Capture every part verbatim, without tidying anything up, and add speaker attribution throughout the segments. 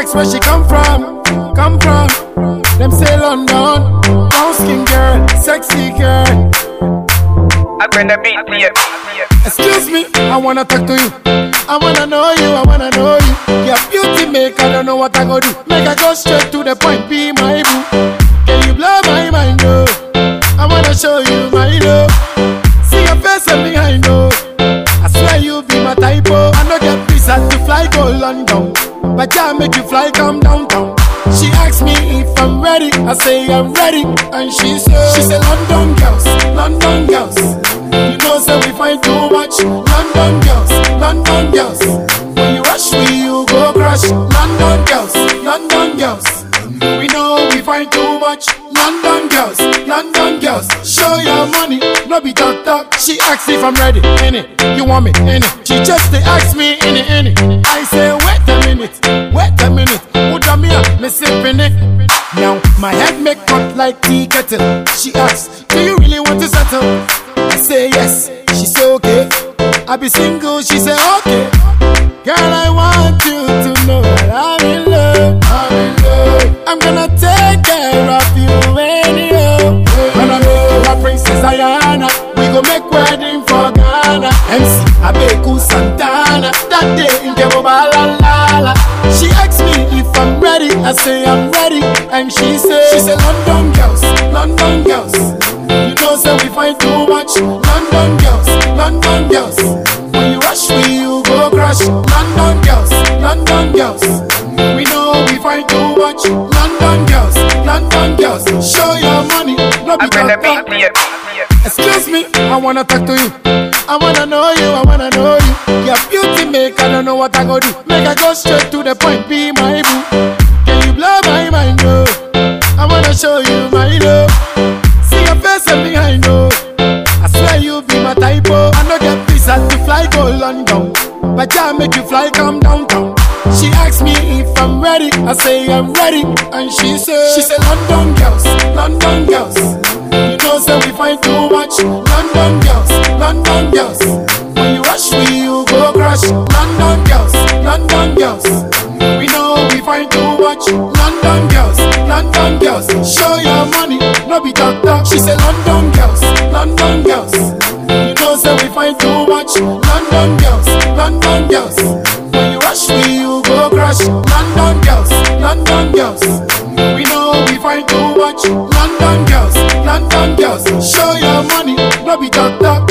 Speaker 1: ask where she come from, come from. Them say London, brown skin girl, sexy girl.
Speaker 2: I'm gonna beat you.
Speaker 1: Excuse me, I wanna talk to you. I wanna know you, I wanna know you. Your beauty make, I don't know what I go do. Make I go straight to the point, be my boo. Can you blow my mind, oh? I wanna show you my love. See your face and behind, oh. I swear you be my type, oh. I know get visa to fly go London, but I make you fly come downtown. She asked me if I'm ready, I say I'm ready, and she said, she said London girls, London girls. You know say we find too much. London girls, London girls. When you rush me, you go crash. London girls, London girls. We know we find too much. London girls, London girls. Show your money, no be talk talk. She asks if I'm ready, in it. You want me, in it. She just they ask me, in it, in it. I say wait a minute, wait a minute. Udamia, me sipping it. Now my head make hot like tea kettle. She asks, do you really want to settle? I say yes, she say okay. I be single, she say okay. Girl, I want you to know that I'm in love, I'm in love. I'm gonna take care of you anyhow. When I make you a Princess Diana, we go make wedding for Ghana. M C Abeku Santana, that day in Kemobalalala. She asks me if I'm ready, I say I'm ready, and she say, she say London girls, London girls. You know say we find too much. London girls, London girls. When you rush me, you go crash. London girls, London girls. We know we find too much. London girls, London girls. Show your money, no be talk talk. Excuse me, I wanna talk to you. I wanna know you, I wanna know you. Your beauty make, I don't know what I go do. Make I go straight to the point, be my boo. Can you blow my mind, oh? I wanna show you my love. See your face and behind, oh. I swear you be my type, oh. I know get visa to fly go London, but I make you fly come downtown. She asked me if I'm ready, I say I'm ready, and she said, she said London girls, London girls. You know say we find too much. London girls, London girls. When you rush me, you go crash. London girls, London girls. We know we find too much. London girls, London girls. Show your money, no be talk talk. She said London girls, London girls. You know say we find too much. London girls, London girls. When you rush me, you go crash. London girls, London girls. We know we find too much. London girls, London girls. Show your money, no be talk talk.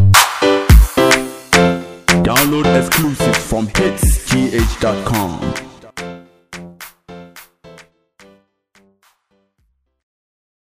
Speaker 3: Download exclusives from hits g h dot com.